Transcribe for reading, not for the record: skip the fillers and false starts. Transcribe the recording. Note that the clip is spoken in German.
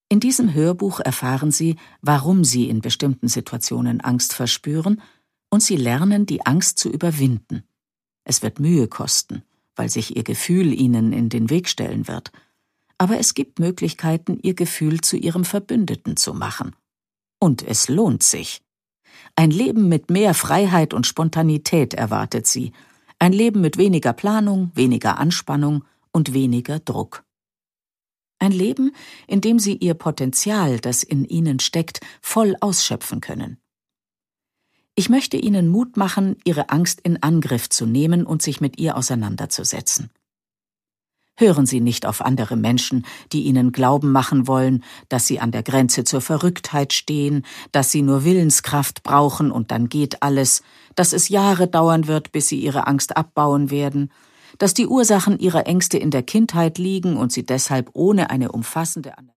In diesem Hörbuch erfahren Sie, warum Sie in bestimmten Situationen Angst verspüren, und Sie lernen, die Angst zu überwinden. Es wird Mühe kosten, weil sich Ihr Gefühl Ihnen in den Weg stellen wird. Aber es gibt Möglichkeiten, Ihr Gefühl zu Ihrem Verbündeten zu machen. Und es lohnt sich. Ein Leben mit mehr Freiheit und Spontanität erwartet Sie. Ein Leben mit weniger Planung, weniger Anspannung und weniger Druck. Ein Leben, in dem Sie Ihr Potenzial, das in Ihnen steckt, voll ausschöpfen können. Ich möchte Ihnen Mut machen, Ihre Angst in Angriff zu nehmen und sich mit ihr auseinanderzusetzen. Hören Sie nicht auf andere Menschen, die Ihnen glauben machen wollen, dass Sie an der Grenze zur Verrücktheit stehen, dass Sie nur Willenskraft brauchen und dann geht alles, dass es Jahre dauern wird, bis Sie Ihre Angst abbauen werden, dass die Ursachen Ihrer Ängste in der Kindheit liegen und Sie deshalb ohne eine umfassende